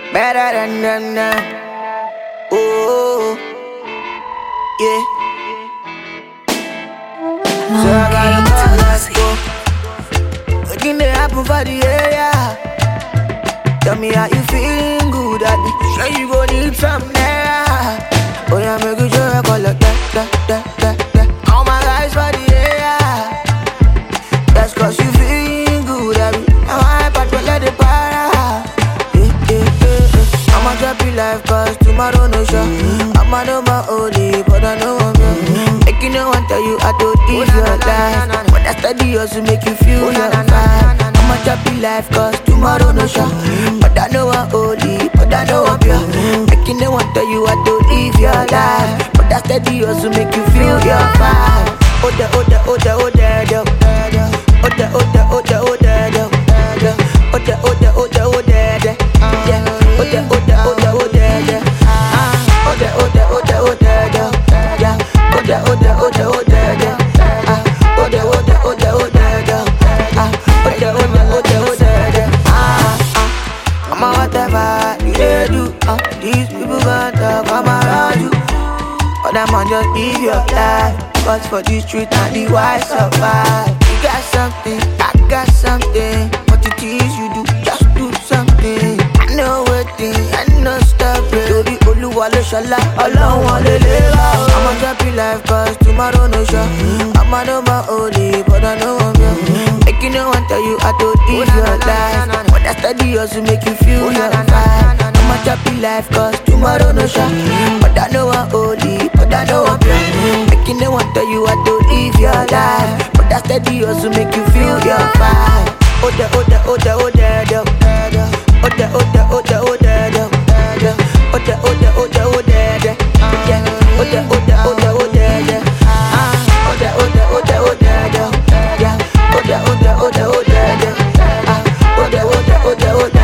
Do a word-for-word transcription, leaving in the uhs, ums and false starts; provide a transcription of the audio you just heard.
Better than them now. Oh, yeah. So I gotta go, let's go. Looking to happen for the area. Tell me how you feeling good, I be sure you gon' need some there. Oh yeah, make you sure I call like that, that, that, that, that. All my guys for the area. That's cause you feeling good, I be I'm hype, but let it para. Yeah, yeah, yeah, yeah. I'ma drop you life cause tomorrow no show. I'ma know my only, but I know I'm young. Making no one tell you I don't live your life, but I study also make you feel your vibe. I'ma drop you life cause tomorrow no show. But I know I'm only, but I know I'm pure. Making no one tell you I don't live your life, but I study also make you feel your vibe. Oh da, oh da, oh da, oh da, da. Oh da, oh da, oh da, oh da, da. Oh da, oh da, oh da, oh da, da. Yeah. Oh da, oh da, oh da, oh da, da. Oh da, oh da, oh da, oh da, da. Yeah. Oh da, oh da, oh da, oh da, da. Oh da, oh da, oh da, oh da, da. Oh da, oh da, oh da, oh da, da. I'm a whatever you dey do. These people gon' talk, I'm around you. But I'm on just live your life. Cause for this street and the wise survive. You got something, I got something. What it is you do, just do something. I know what thing, I know stop it. Torí Olúwa ló ṣọlá, Ọlọ́run wọn lè lè wá. I'ma drop you life cause tomorrow no show. I'ma know my only, but I know I'm young. Making no one tell you I don't live your life, but I study also make you feel your vibe. I'ma drop you life cause tomorrow no show. But I know I'm only, but I know I'm young. Making no one tell you I don't live your life, but I steady also make you feel your vibe. Oh da, oh da, oh da, oh da, da. Oh da, oh da, oh da, oh da, da. Oh da, oh da, oh da, oh da, da. Yeah. Oh da, oh da, oh da, oh da, da. Oh da, oh da, oh da, oh da, da. Yeah. Oh da, oh da, oh da, oh da, da. Oh da, oh da, oh da, oh da.